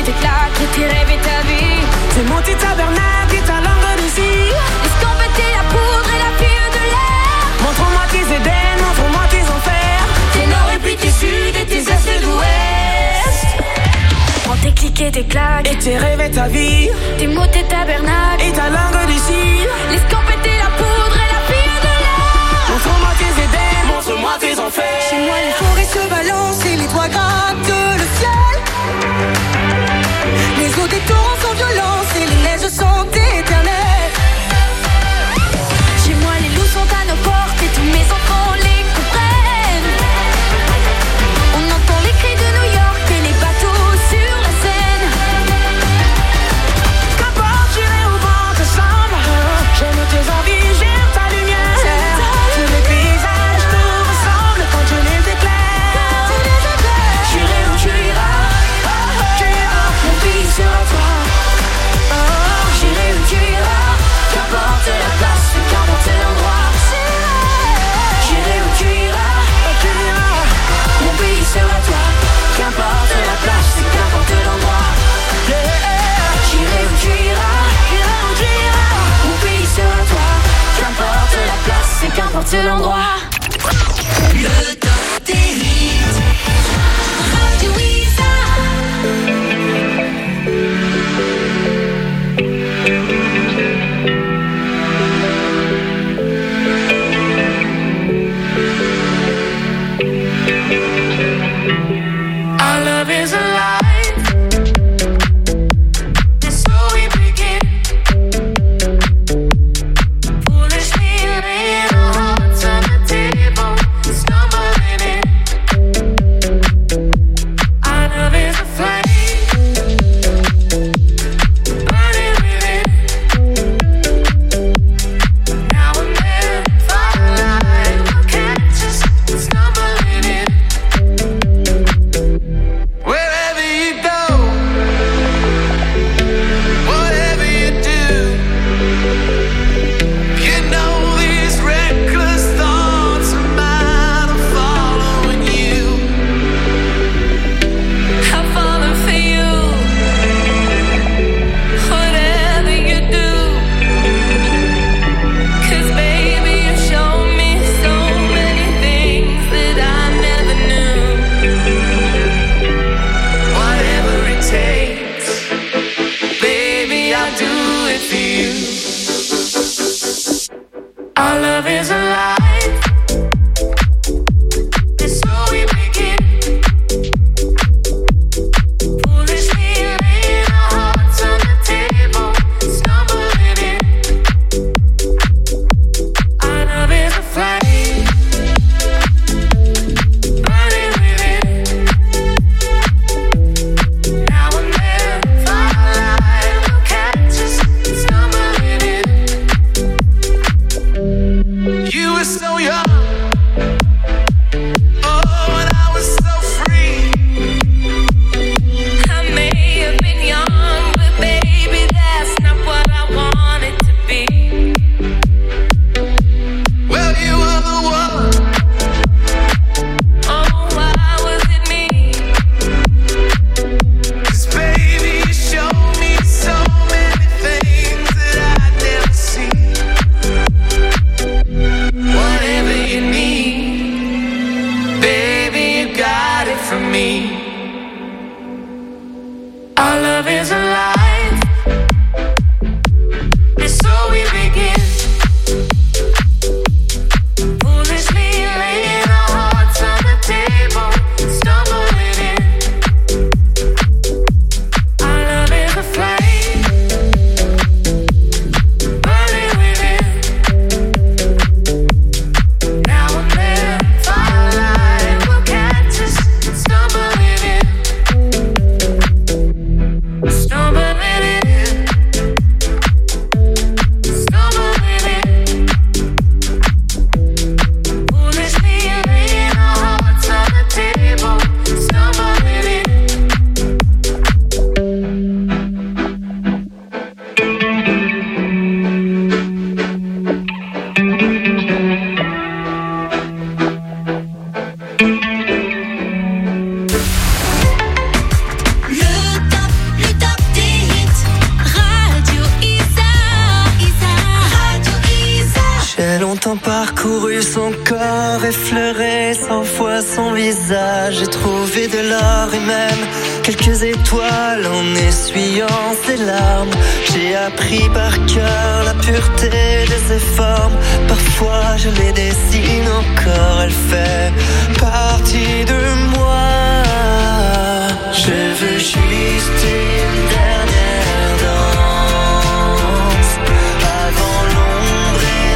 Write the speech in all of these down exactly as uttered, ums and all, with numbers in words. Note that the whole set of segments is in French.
t'expliquer tes claques et tes rêves et ta vie. C'est mon petit tabernacle et ta langue de cire. Escampetez la poudre et la fille de l'air. Montre-moi tes Éden, montre-moi tes enfers. Tes nord et puis tes sud et tes est et d'ouest. Prends tes clics et tes claques et tes rêves et ta vie. Tes mots, tes tabernacles et ta langue de cire. L'escampetez la poudre et la fille de l'air. Montre-moi tes Éden, montre-moi tes enfers. Chez moi les forêts se balancent et les toits grattent le ciel. Les eaux des torrents sont violentes et les neiges sont éternelles. Chez moi les loups sont à nos portes et tous mes enfants les comprennent. On entend les cris de New York et les bateaux sur la Seine. Qu'importe, j'irai au vent ensemble. J'aime tes envies, j'aime ta lumière. Tous les paysages nous ressemblent quand je les éclaire. J'irai où tu iras, tu iras, mon pays sera toi. J'irai où tu iras, qu'importe la place, qu'importe l'endroit. J'irai où tu iras, tu iras, mon pays sera toi. Qu'importe la place, qu'importe l'endroit. J'irai où tu iras, j'irai où tu iras, mon pays sera toi. Qu'importe la place, qu'importe l'endroit. Le temps des hits, Radio Isa. Our love is alive, and so we begin. Foolishly laying our hearts on the table, stumbling in. Our love is a flame, burning within. Now and then, firelight will catch us stumbling in. Wherever you go, whatever you do, you know these reckless thoughts of mine are following you. I'm falling for you. Whatever you do, 'cause baby you shown me so many things that I never knew. Whatever it takes, baby, I'll do it for you. Our love is alive, and so we begin. Foolishly laying our hearts on the table, stumbling in. Our love is a flame, burning within. Now and then, firelight will catch us stumbling in. You were so young, oh, and I was so free. I may have been young, but baby that's not what I wanted to be. Well, you were the one. Oh, why was it me? 'Cause baby, you showed me so many things that I'd never seen. Whatever you need, baby, you got it from me. Our love is alive, and so we begin. Foolishly laying our hearts on the table, stumbling in. Our love is a flame, burning within. Now and then, firelight will catch us stumbling parcouru son corps, effleuré cent fois son visage. J'ai trouvé de l'or et même quelques étoiles en essuyant ses larmes. J'ai appris par cœur la pureté de ses formes. Parfois je les dessine encore, elle fait partie de moi. Je veux juste une dernière danse avant l'ombre et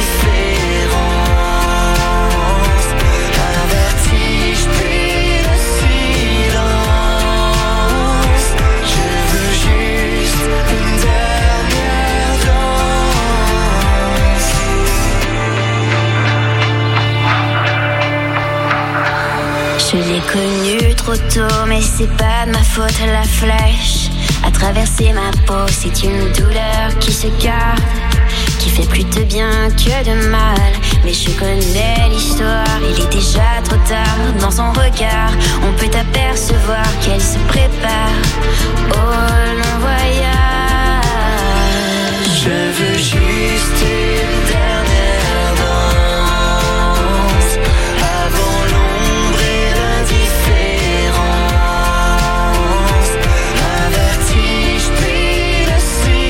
l'indifférence. Un vertige puis le silence. Je veux juste une dernière danse. Je l'ai connue trop tôt, mais c'est pas de ma faute, la flèche a traversé ma peau. C'est une douleur qui se garde, qui fait plus de bien que de mal. Mais je connais l'histoire, il est déjà trop tard. Dans son regard, on peut apercevoir qu'elle se prépare au long voyage. Je veux juste une dernière danse avant l'ombre et l'indifférence. Un vertige puis le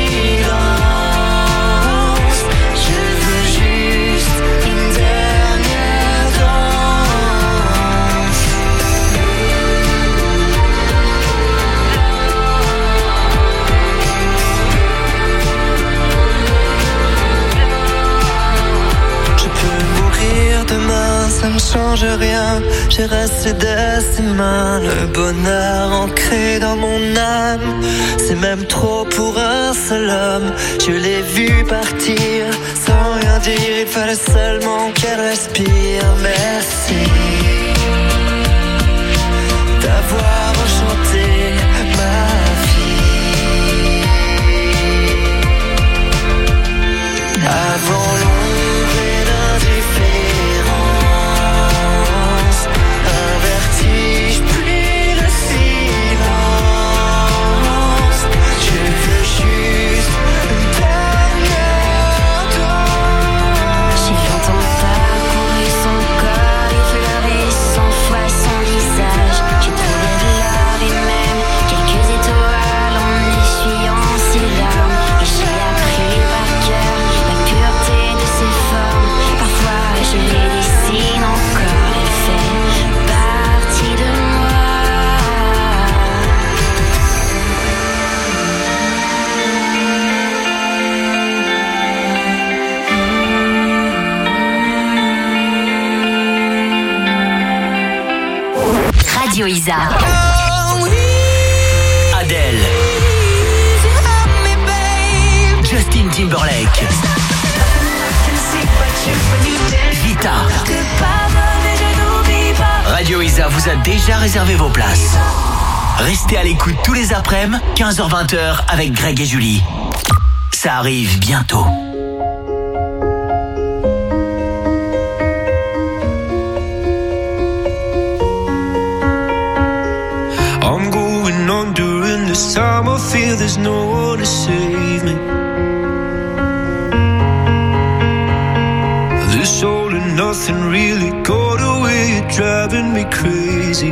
silence. Je veux juste une dernière danse. Je peux mourir demain, ça ne change rien. J'ai resté de ses mains, le bonheur ancré dans mon âme. C'est même trop pour un seul homme. Je l'ai vu partir sans rien dire, il fallait seulement qu'elle respire. Merci d'avoir enchanté ma vie. Avant l'ombre et l'indifférence, un vertige puis le silence. Je veux juste une dernière danse. J'ai longtemps parcouru son corps, effleuré cent fois son visage. J'ai trouvé de l'or et même quelques étoiles en essuyant ses larmes. Et j'ai appris par cœur la pureté de ses formes. Parfois je les dessine encore, elle fait partie de moi. Radio Isa. Adele, Justin Timberlake, Vita. Radio Isa vous a déjà réservé vos places. Restez à l'écoute tous les après-midi, quinze heures vingt avec Greg et Julie. Ça arrive bientôt. I'm going on during this time. I feel there's no one to save me. This all and nothing really got away. You're driving me crazy.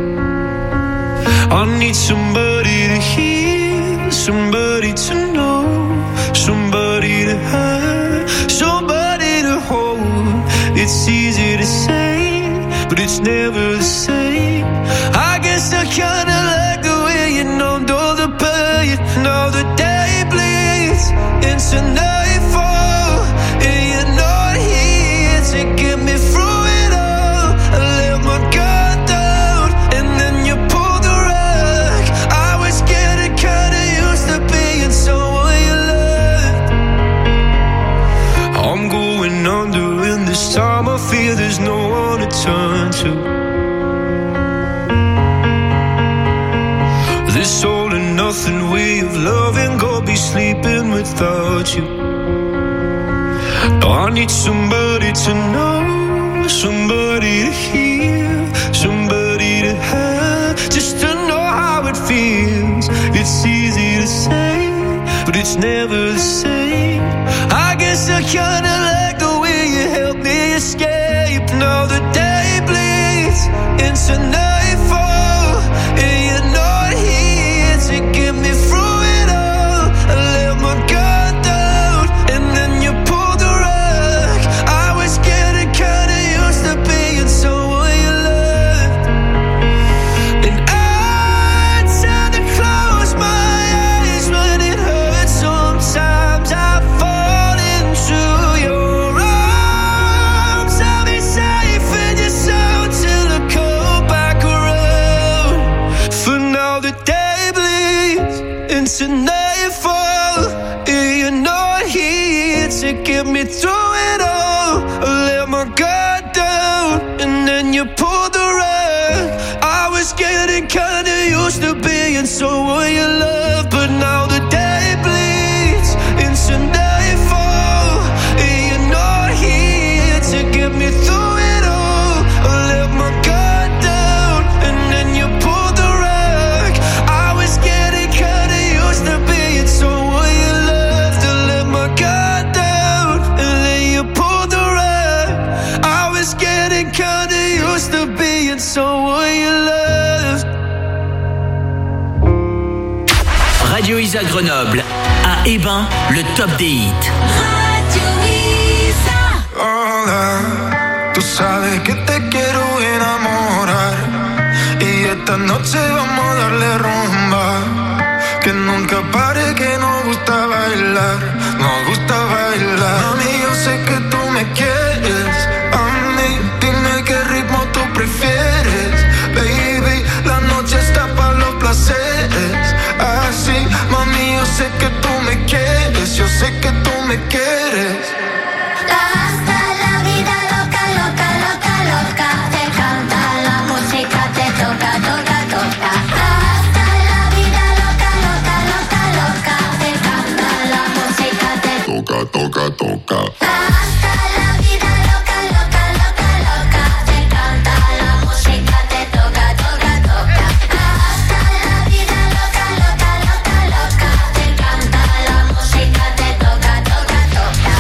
I need somebody to hear, somebody to know, somebody to have, somebody to hold. It's easy to say, but it's never the same. I guess I kinda like the way you numbed all the pain. Now the day bleeds into nightfall, and you're not here to get me through it all. I let my guard down, and then you pulled the rug. I was getting kinda used to being someone you loved. I'm going under, and this time I feel there's no one to turn to. This all and nothing way of loving, go be sleeping without you. I need somebody to know, somebody to hear, somebody to have, just to know how it feels. It's easy to say, but it's never the same. I guess I kinda like the way you help me through it all. I let my guard down, and then you pulled the rug. I was getting kinda used to being someone you love, but now the day bleeds into nightfall, and you're not here to get me through it all. I let my guard down, and then you pulled the rug. I was getting kinda used to being someone you loved. I let my guard down, and then you pulled the rug. I was getting kinda used to being someone you loved. Radio Isa Grenoble, à Hébin, le top des hits. Radio Isa. Hola, tú sabes que te quiero enamorar y esta noche vamos a darle rumba. Que nunca pare, que nos gusta bailar, nos gusta bailar. Mami, yo sé que tú me quieres, a mí dime qué ritmo tú prefieres. Baby, la noche está para los placeres. Así, mami, yo sé que tú me quieres, yo sé que tú me quieres. Hasta la vida loca, loca, loca, loca. Te canta la música, te toca, toca, toca. Hasta la vida loca, loca, loca, loca. Te canta la música, te Toca, toca, toca. Hasta la vida loca, loca, loca, loca. Te canta la música, te toca, toca, toca. Hasta la vida loca, loca, loca, loca. Te canta la música, te toca, toca, toca.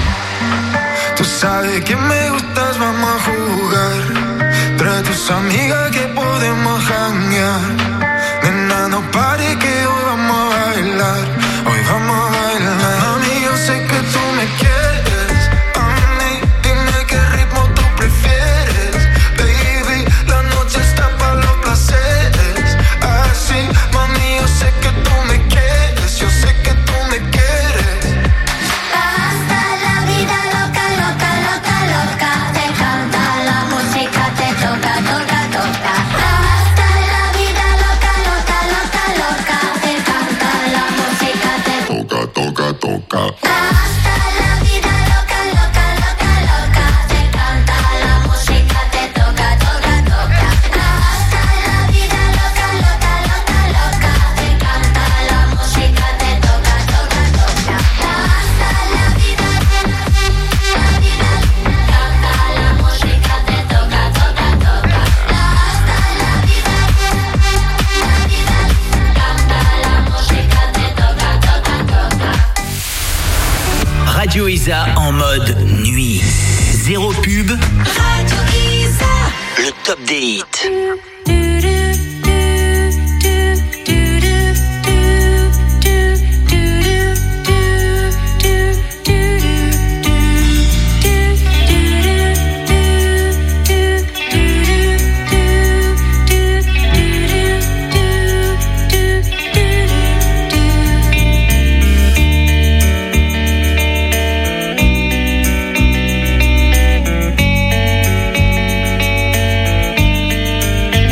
Tú sabes que me gustas, vamos a jugar. Trae tus amigas que podemos janguear. Nena, no pare que hoy vamos a bailar. Hoy vamos a bailar. Mami, yo sé que tú me quieres. A mí, dime qué ritmo tú prefieres. Baby, la noche está para los placeres. Así, mami, yo sé que tú me quieres. Yo sé que tú me quieres. Hasta la vida loca, loca, loca, loca. Te canta la música, te toca, toca, toca. Hasta la vida loca, loca, loca, loca. Te canta la música, te Toca, toca, toca. Hasta la vida loca, loca, loca, loca. Te canta la música, te toca, toca, toca. Hasta la vida loca, loca, loca, loca. Te canta la música, te toca, toca, toca. Hasta la vida, la vida, canta la música, te toca, toca, toca. Hasta la vida, la vida, canta la música, te toca, toca, toca. Radio Isa en mode nuit. Zéro pub, Radio Isa. le top des hits. Hasta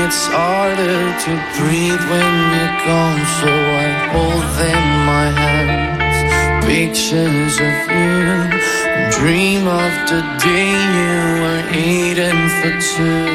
it's harder to breathe when you're gone. So I hold in my hands pictures of you and dream of the day you were eating for two.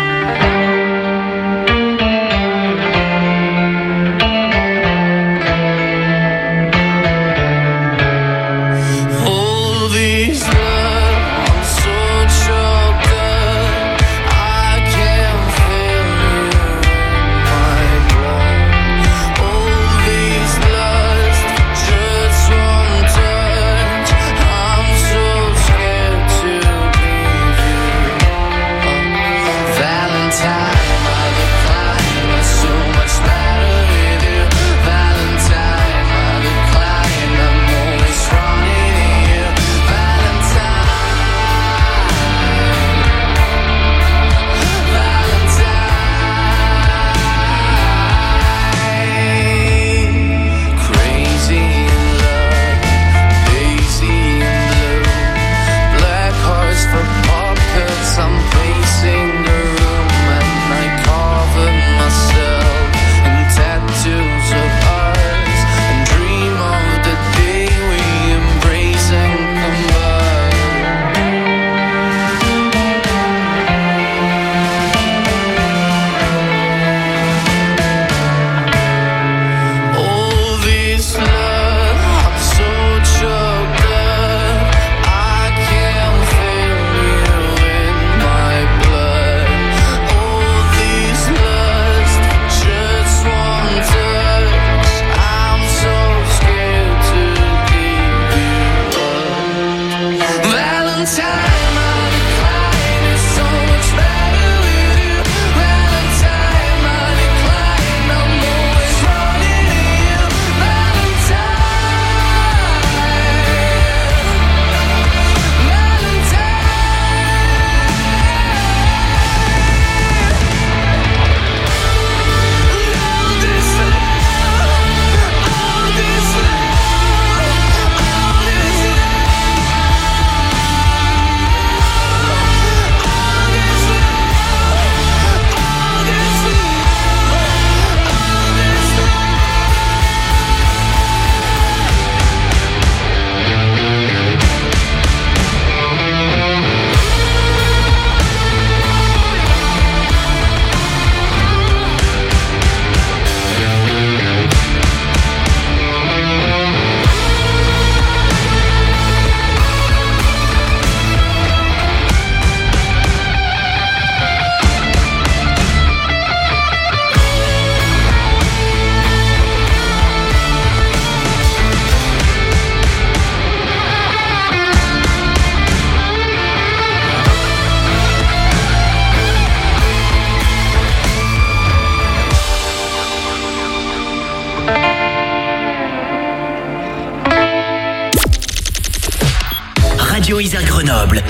Isère Grenoble.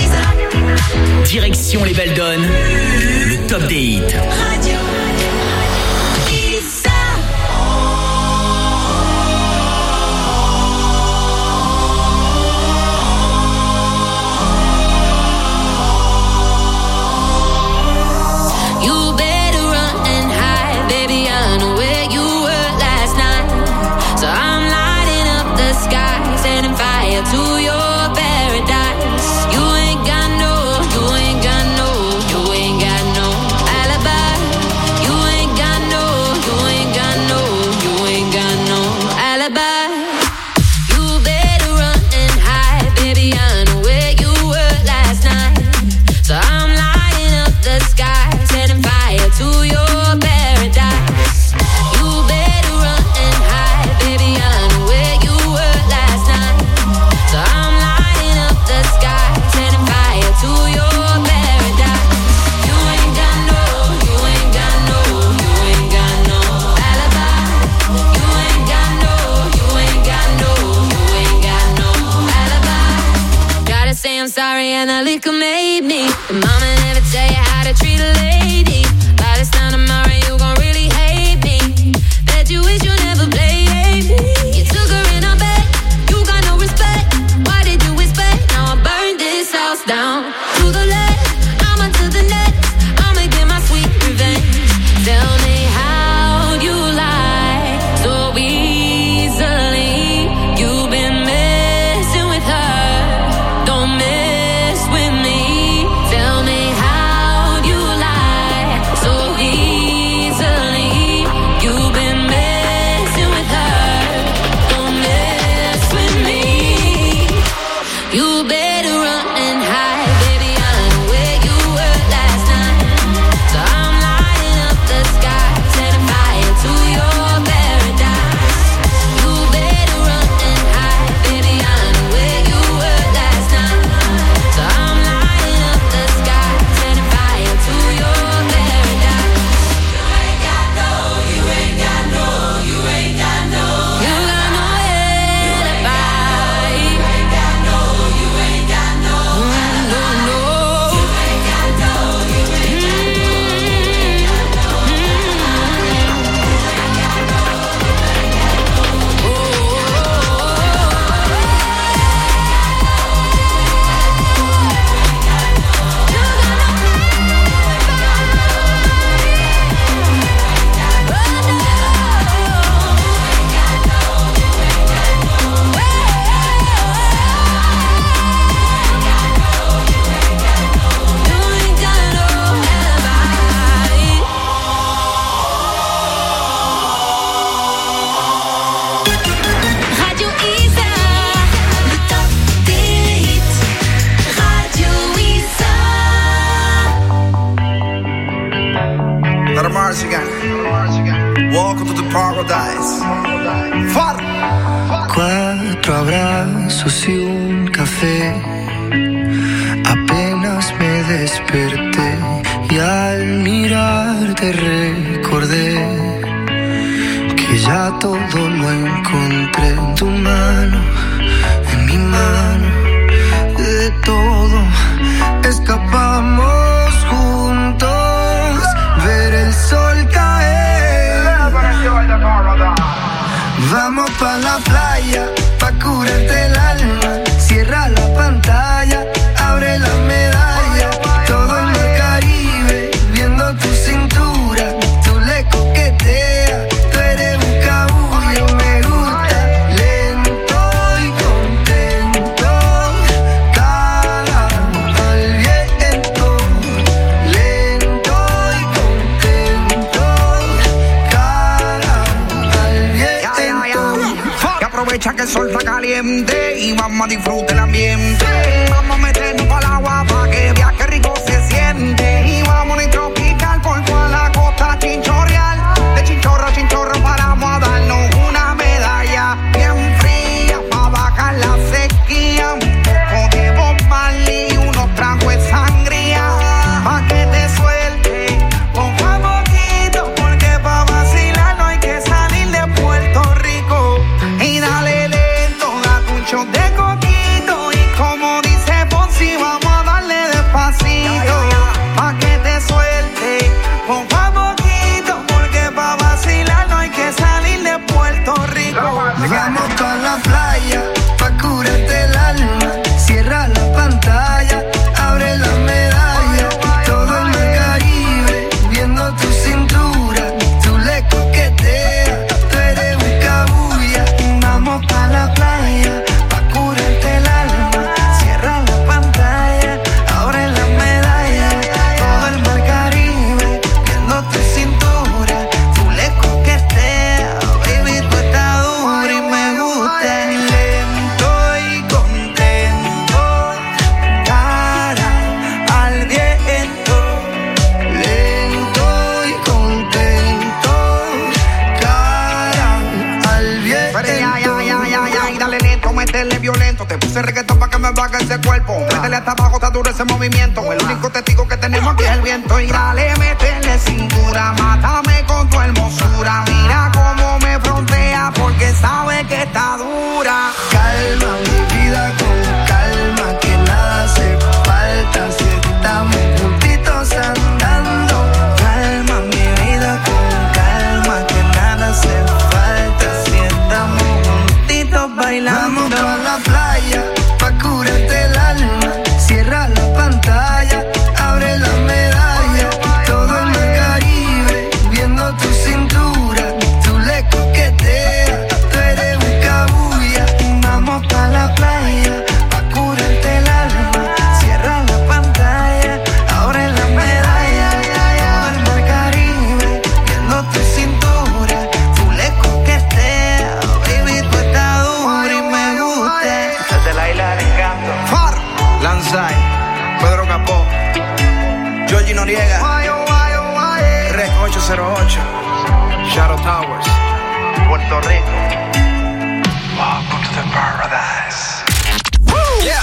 Direction les Belles Donnes, le top des hits. Radio You better run and hide, baby. I know where you were last night. So I'm lighting up the sky, setting fire to your sorry and the liquor made me. But mama never tell you how to treat a lady. By this time tomorrow you gon' really hate me. Bet you wish you never played me. You took her in her bed, you got no respect. Why did you expect? Now I burned this house down. To the left, I'm on to the next. I'ma get my sweet revenge. Welcome to the paradise. Far. Cuatro abrazos y un café. Apenas me desperté y al mirarte recordé que ya todo lo encontré en tu mano, en mi mano. De todo escapamos juntos, ver el sol caer. Vamos pa' la playa, pa' curarte el alma. Cierra la pantalla, abre la medalla. Todo en el Caribe, viendo tu cintura. Tú le coqueteas, tú eres un cabullo. Me gusta lento y contento. Cara al viento, lento y contento. Cara al viento. Y aprovecha que el sol está caliente y vamos a disfrutar el ambiente. Vamos a meternos para el agua para que veas qué rico se siente. Y vamos a tropical por toda la costa chinchorreal. De chinchorro a chinchorro paramos a darnos una medalla bien fría para bajar la sequía. Un poco de Bob Marley y unos tragos de sangría pa' que te suelte poco a poquito, porque pa' vacilar no hay que salir de Puerto Rico. Y dale lento, date un shot de coquito. Y como dice Fonsi, vamos a darle despacito pa' que te suelte poco a poquito, porque pa' vacilar no hay que salir de Puerto Rico. Vamos pa' la playa, pa' curarte el alma. Cierra la pantalla, abre la medalla. Todo en el Caribe, viendo tu cintura. Tú le coqueteas, tú eres un cabulla. Vamos pa' la playa, pa' curarte el alma. Cierra la pantalla, abre la medalla. Todo el mar Caribe, viendo tu cintura. Tú le coqueteas, baby, tú estás dura y me gusta. Lento y contento, cara al viento. Lento y contento, cara al viento. Pero ya, ya, ya, ya, ya, y dale lento, métele violento. Te puse reggaetón pa' que me baje ese cuerpo. Métele hasta abajo, está duro ese movimiento. El único testigo que tenemos aquí es el viento. Y dale, métele cintura, mátame con tu hermosura. Mira cómo me frontea, porque sabe que está dura. Calma mi vida con calma, que nada hace falta si estamos juntitos andando. Calma mi vida con calma, que nada hace falta si estamos juntitos bailando. Vamos pa' la playa, pa' curarte el alma. Cierra la pantalla, abre la medalla. Todo en el Caribe, viendo tu cintura. Tú le coqueteas, tú eres un cabulla. Vamos pa' la playa, pa' curarte el alma. Cierra la pantalla, abre la medalla. Todo el mar Caribe, viendo tu cintura. Tú le coqueteas, baby, tú estás dura y me gusta. Desde la isla del encanto. Far. Lanzai, Pedro Capó, Georgie Noriega, Rec ocho cero ocho, Shadow Towers, Puerto Rico. Welcome to the paradise. Yeah.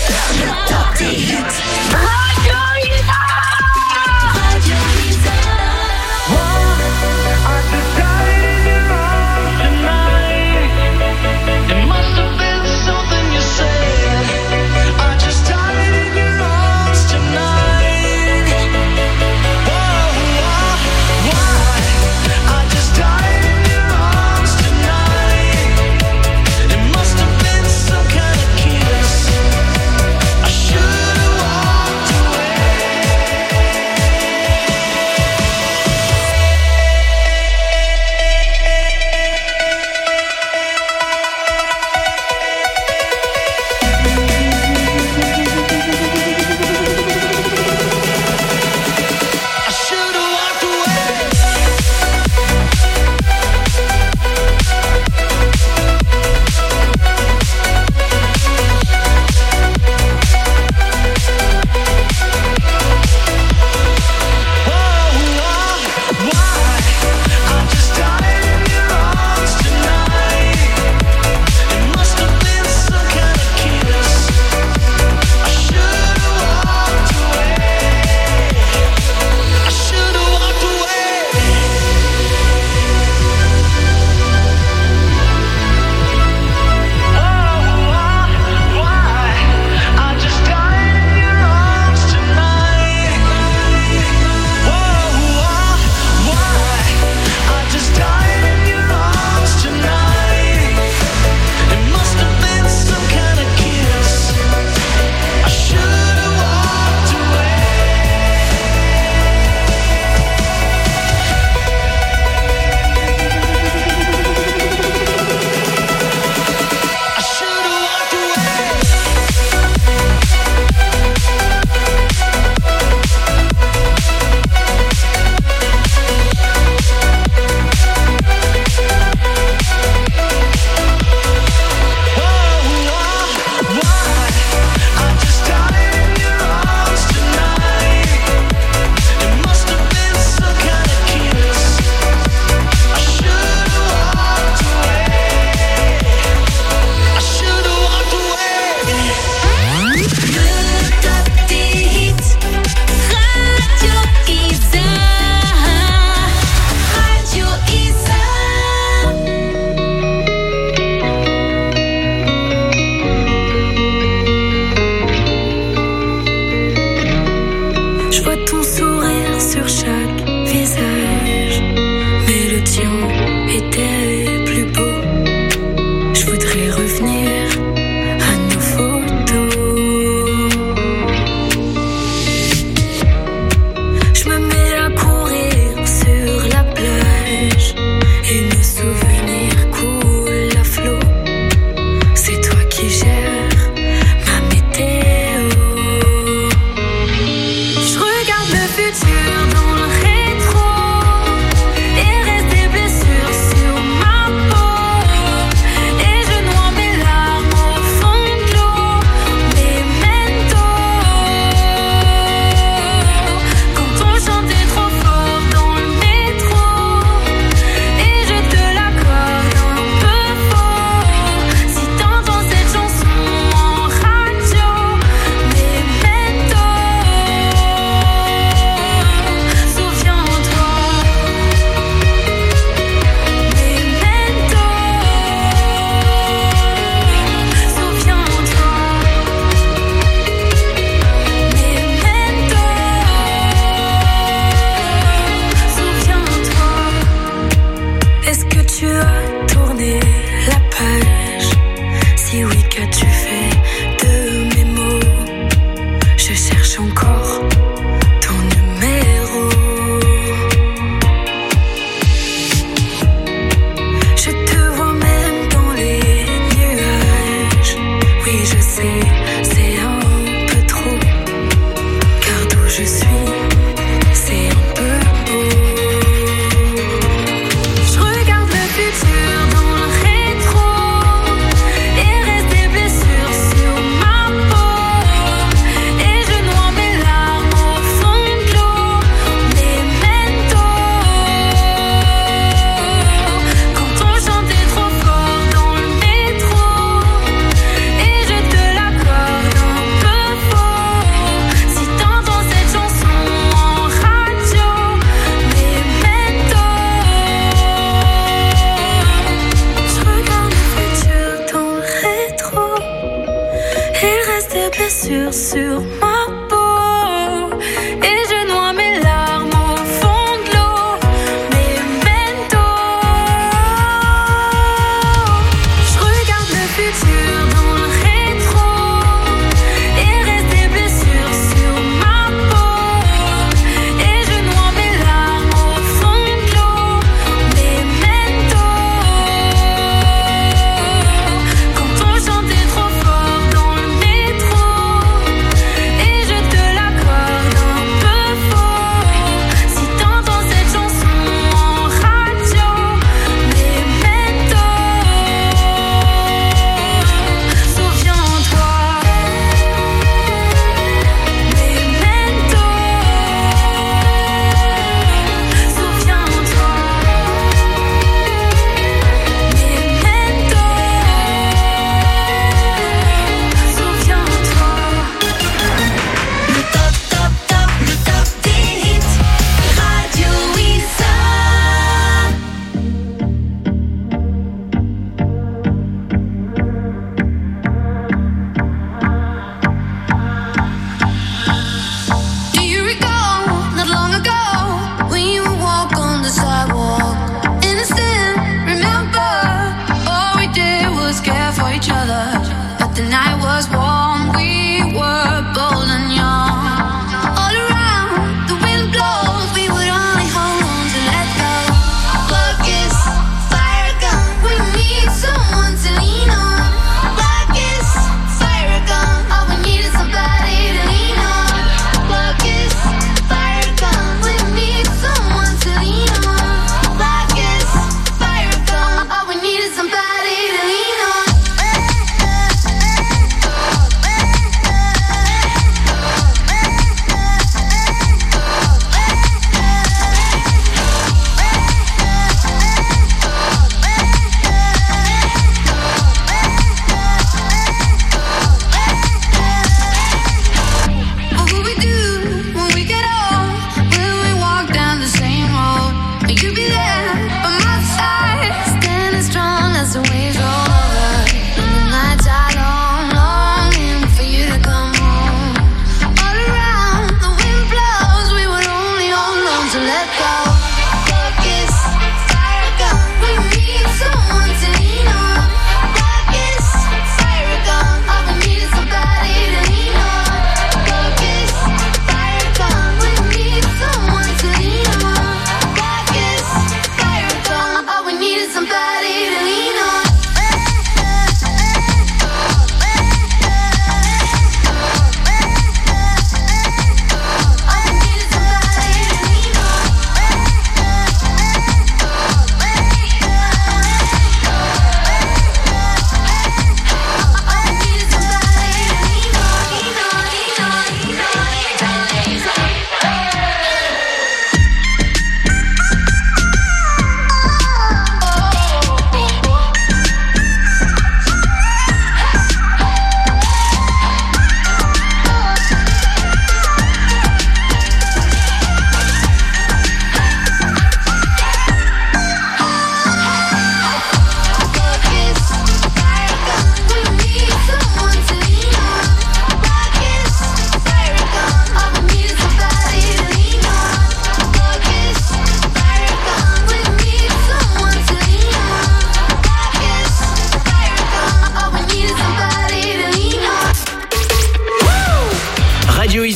Some kind of kiss. I should've tu as tourné la page? Si oui, qu'as-tu fait de mes mots? Je cherche encore ton numéro. Je te vois même dans les nuages. Oui, je sais, c'est un peu trop. Car d'où je suis, c'est un peu beau. Je regarde le futur dans le rétro et reste des blessures sur ma peau. Et je noie mes larmes au fond de l'eau. Memento. Quand on chantait trop fort dans le métro et je te l'accorde un peu faux. Si t'entends cette chanson en radio, Memento. Je regarde le futur dans le rétro. Il reste des blessures sur ma peau. Et je noie mes larmes au fond de l'eau. Memento. Je regarde le futur dans le rétro. Il reste des blessures sur ma peau. Et je noie mes larmes au fond de l'eau. Memento. Quand on chantait trop fort dans le métro et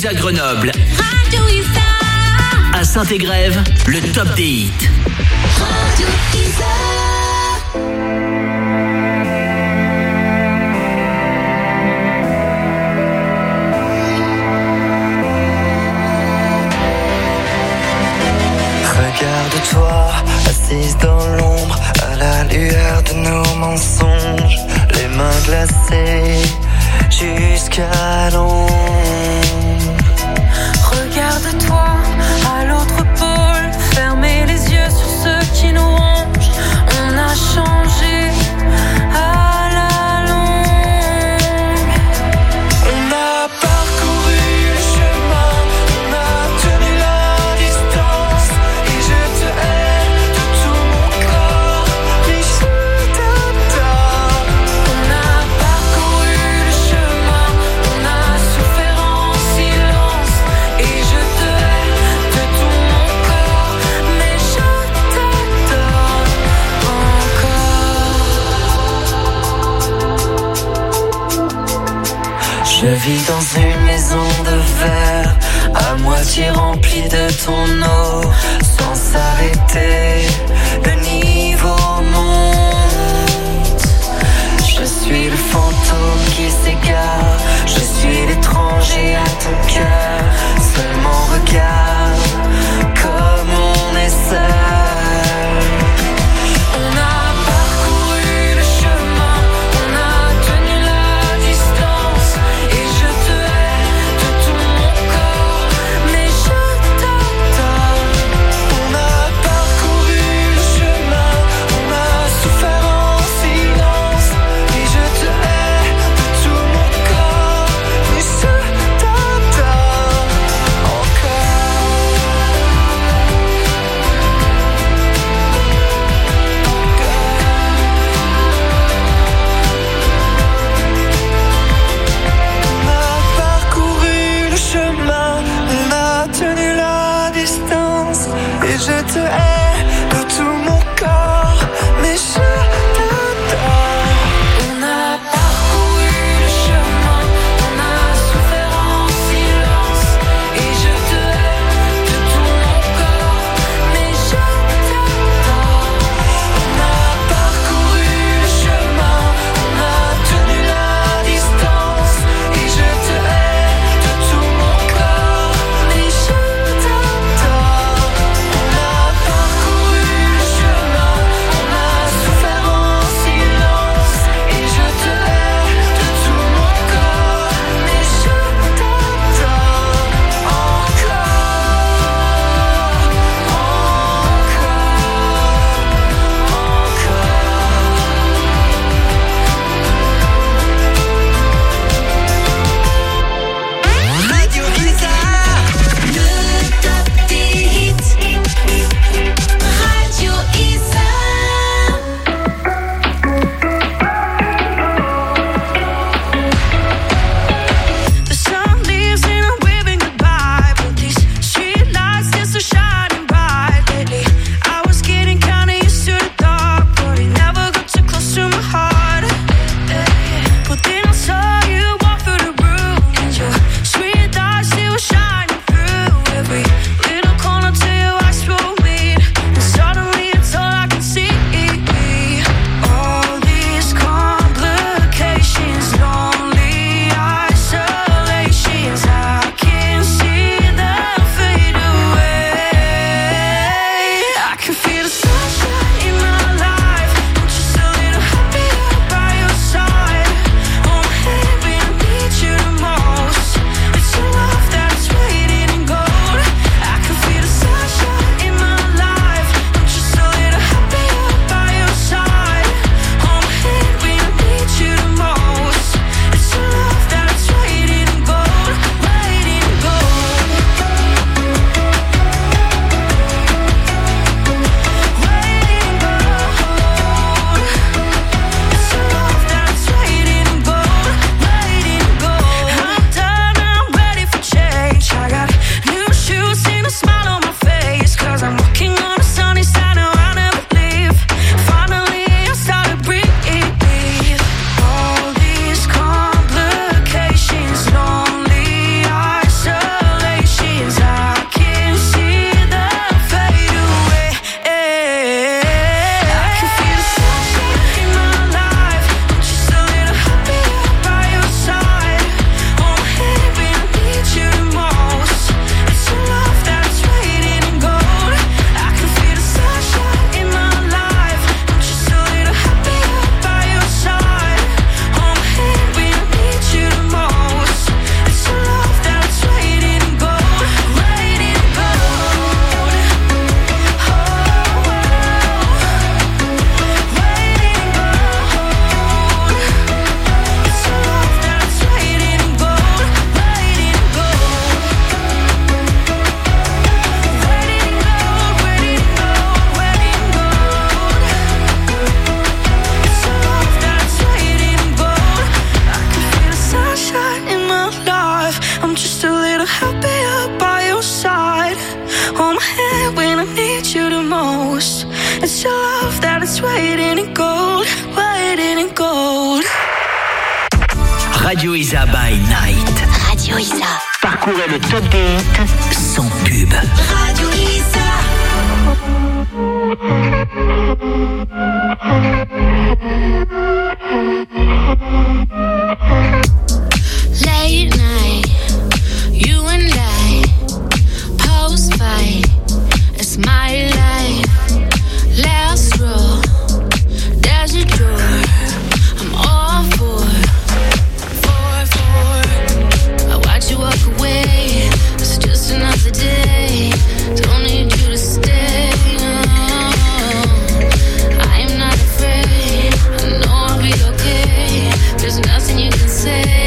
à Grenoble. Radio Isa. À Saint-Égrève, le top des hits. Radio Isa. Regarde-toi, assise dans l'ombre, à la lueur de nos mensonges, les mains glacées jusqu'à l'ombre. Regarde-toi à l'autre pôle, fermez les yeux sur ceux qui nous rongent. On a changé à la longue. On a parcouru le chemin, on a tenu la distance, et je te hais de tout mon corps, mais je t'adore. On a parcouru le chemin, on a souffert en silence, et je te hais de tout mon corps, mais je t'adore encore. Je vis dans une maison de verre, à moitié remplie de ton eau, sans s'arrêter, le niveau monte. Je suis le fantôme qui s'égare, je suis l'étranger à ton cœur. Seulement regarde comme on est seul. On a parcouru le chemin, on a tenu la distance, et je te hais de tout mon corps, mais je t'adore. On a parcouru le chemin. Radio Isa by Night. Radio Isa. Parcourez le top des hits sans pub. Radio Isa. Late night, you and I, post fight, it's my life. Last row, there's a door, I'm all for, for, for. I watch you walk away, it's just another day. Don't need you to stay. No. I am not afraid, I know I'll be okay. There's nothing you can say.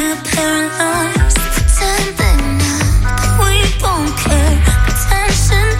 Paralyzed, pretending that we don't care. Pretend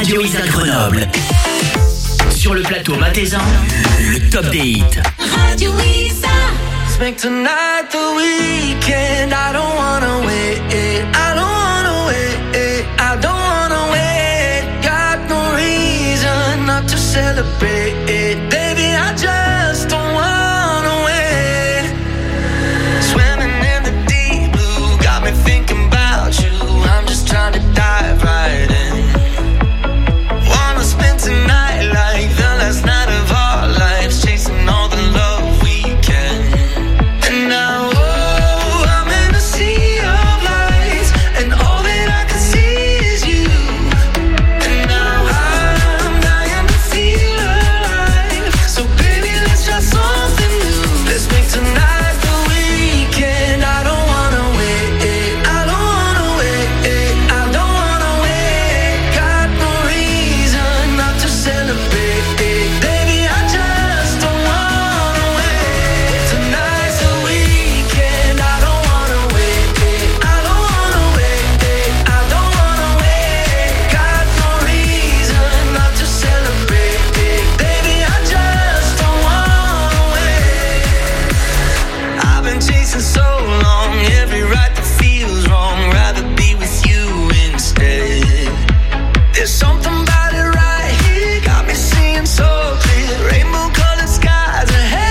Radio Isa Grenoble. Sur le plateau Matezan, le top des hits. Radio Isa. Let's make tonight the weekend. I don't wanna wait. I don't wanna wait. I don't wanna wait. Got no reason not to celebrate. Baby, I just don't wanna wait. Swimming in the deep blue, got me thinking about you. I'm just trying to dive right in. Wanna spend tonight like the last night of our lives, chasing all the love we can. And now, oh, I'm in a sea of lights, and all that I can see is you. And now I'm dying to feel alive. So baby, let's try something new. Let's make tonight the weekend. I don't wanna wait. I don't wanna wait. I don't wanna wait. Got no reason not to celebrate. Baby, I just don't wanna wait. Tonight's the weekend. I don't wanna wait. I don't wanna wait. I don't wanna wait. Got no reason not to celebrate. Baby, I just don't wanna wait. I've been chasing so long, every right that feels wrong. Rather be with you instead. There's something about it right here, got me seeing so clear. Rainbow colored skies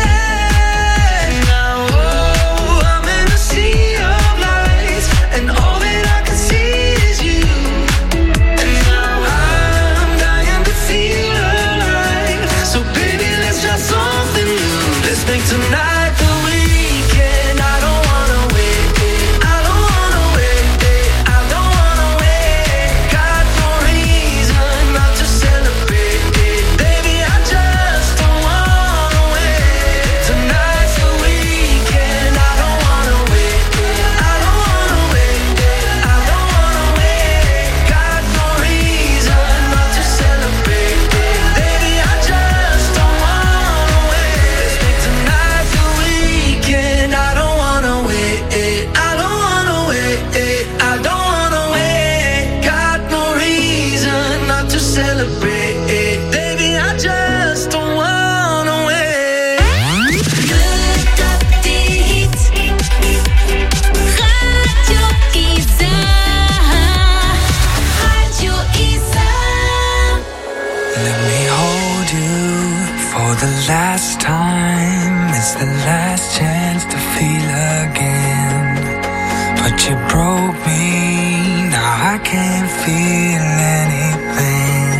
ahead. Now, oh, I'm in a sea of lights, and all that I can see is you. And now I'm dying to feel alive. So baby, let's try something new. Let's make tonight the weekend. I don't wanna wait. I don't wanna wait. I don't wanna wait. Got no reason not to celebrate. Baby, I just don't wanna wait. Tonight's the weekend. I don't wanna wait. I don't wanna wait. I don't wanna wait. Got no reason not to celebrate. Baby, I just don't wanna wait. Let's make tonight the weekend. I don't wanna wait. I don't wanna wait. I don't wanna wait. Got no reason not to celebrate. Baby, I just don't wanna wait. Le top des hits. Radio Isa. Radio Isa. Let me hold you for the last time. It's the last chance to feel again. But you broke me, now I can't feel anything.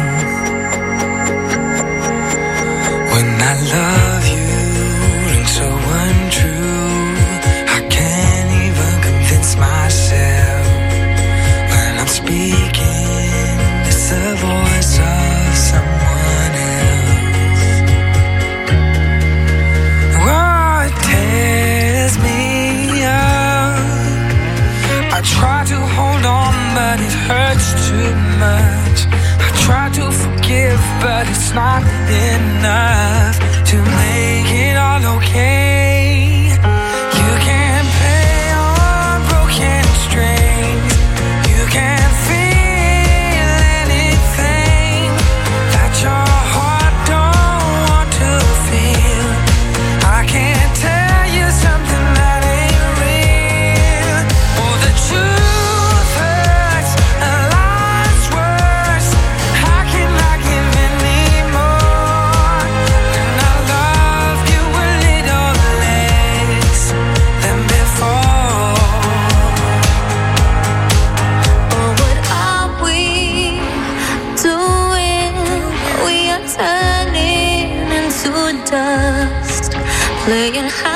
When I love you, and so untrue, I can't even convince myself. When I'm speaking, it's the voice of someone else. Oh, it tears me up. I try to hold on, but it hurts too much. I try to forgive, but it's not enough to make it all okay. You can't play on broken strings. You can't feel anything that your heart don't want to feel. I can't tell you something that ain't real. Oh, the truth hurts and life's worse. How can I give anymore? And I love you a little less than before. Oh, what are we doing? We are turning into dust, playing hide